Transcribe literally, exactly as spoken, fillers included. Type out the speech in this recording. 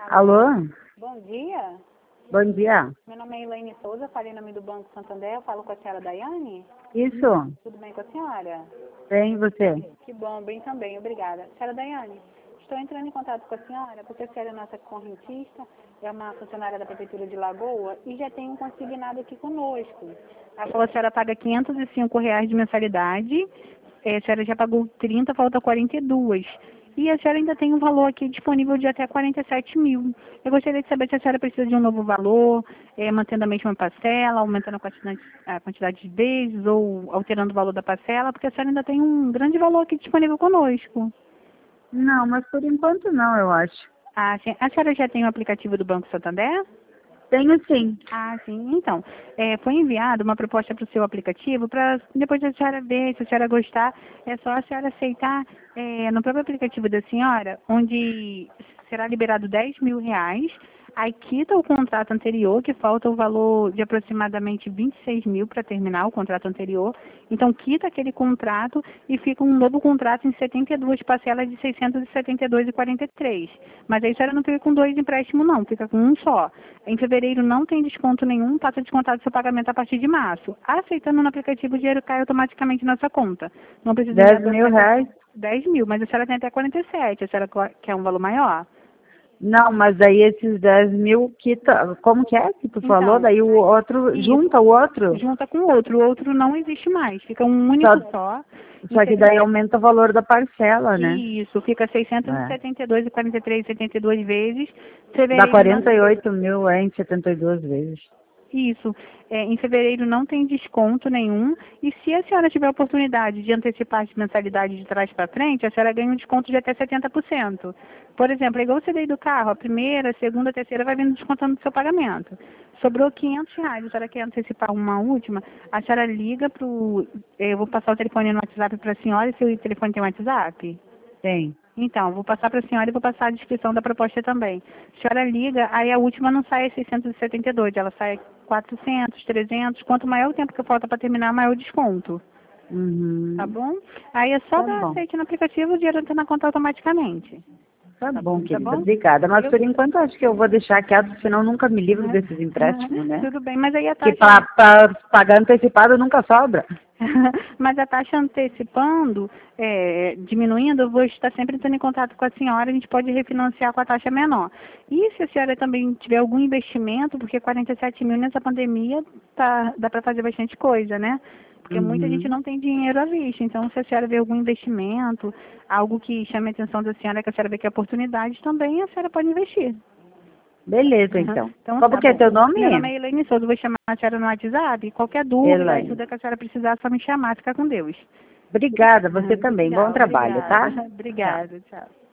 Alô? Bom dia. Bom dia. Meu nome é Elaine Souza, falei em nome do Banco Santander. Eu falo com a senhora Daiane? Isso? Tudo bem com a senhora? Bem, e você? Que bom, bem também, obrigada. Senhora Daiane, estou entrando em contato com a senhora porque a senhora é nossa correntista, é uma funcionária da Prefeitura de Lagoa e já tem um consignado aqui conosco. A qual a senhora paga quinhentos e cinco reais de mensalidade, eh, a senhora já pagou trinta, falta quarenta e dois. E a senhora ainda tem um valor aqui disponível de até quarenta e sete mil. Eu gostaria de saber se a senhora precisa de um novo valor, eh, mantendo a mesma parcela, aumentando a quantidade, a quantidade de vezes ou alterando o valor da parcela, porque a senhora ainda tem um grande valor aqui disponível conosco. Não, mas por enquanto não, eu acho. Ah, sim. A senhora já tem o aplicativo do Banco Santander? Tenho sim. Ah, sim. Então, é, foi enviada uma proposta para o seu aplicativo para depois a senhora ver, se a senhora gostar, é só a senhora aceitar é, no próprio aplicativo da senhora, onde será liberado dez mil reais, aí quita o contrato anterior, que falta o valor de aproximadamente vinte e seis mil para terminar o contrato anterior. Então, quita aquele contrato e fica um novo contrato em setenta e duas parcelas de seiscentos e setenta e dois reais e quarenta e três centavos. Mas aí a senhora não fica com dois empréstimos, não, fica com um só. Em fevereiro não tem desconto nenhum, passa descontado seu pagamento a partir de março. Aceitando no aplicativo, o dinheiro cai automaticamente na sua conta. Não precisa Dez enviar mil reais? dez mil, mas a senhora tem até quarenta e sete. A senhora quer um valor maior? Não, mas daí esses dez mil quita. Como que é que tu falou? Então, Daí o outro, isso, junta o outro? junta com o outro. O outro não existe mais, fica um único Só, só. Em só que setenta daí aumenta o valor da parcela, né? Isso, fica seiscentos e É. setenta e dois reais e quarenta e três centavos, setenta e duas vezes. Dá Fevereiro não. quarenta e oito mil, é, em setenta e duas vezes. Isso. É, em fevereiro não tem desconto nenhum. E se a senhora tiver a oportunidade de antecipar as mensalidades de trás para frente, a senhora ganha um desconto de até setenta por cento. Por exemplo, é igual você veio do carro, a primeira, a segunda, a terceira vai vindo descontando do seu pagamento. Sobrou quinhentos reais, a senhora quer antecipar uma última, a senhora liga para o... Eu vou passar o telefone no WhatsApp para a senhora, se o telefone tem WhatsApp? Tem. Então, vou passar para a senhora e vou passar a descrição da proposta também. A senhora liga, aí a última não sai a seiscentos e setenta e dois, ela sai quatrocentos, trezentos. Quanto maior o tempo que falta para terminar, maior o desconto. Tá Uhum. bom? Aí é só Tá dar bom. aceite no aplicativo, o dinheiro entra na conta automaticamente. Tá Tá, bom, tá querida. bom? Obrigada. Mas Eu... por enquanto acho que eu vou deixar quieto, senão nunca me livro desses empréstimos, né? Tudo bem, mas aí a Que taxa... para pagar antecipado nunca sobra. Mas a taxa antecipando, é, diminuindo, eu vou estar sempre entrando em contato com a senhora, a gente pode refinanciar com a taxa menor. E se a senhora também tiver algum investimento, porque quarenta e sete mil nessa pandemia tá, dá para fazer bastante coisa, né? Porque muita gente Uhum. não tem dinheiro à vista. Então, se a senhora vê algum investimento, algo que chame a atenção da senhora, que a senhora vê que é oportunidade também, a senhora pode investir. Beleza, então. Então, Como tá que é bom. teu Meu nome nome? é Elaine Souza, vou chamar a senhora no WhatsApp. Qualquer dúvida, Elaine. ajuda que a senhora precisar, é só me chamar, fica com Deus. Obrigada, você também. Bom Tchau, trabalho, obrigada. tá? Tchau. Obrigada, tchau.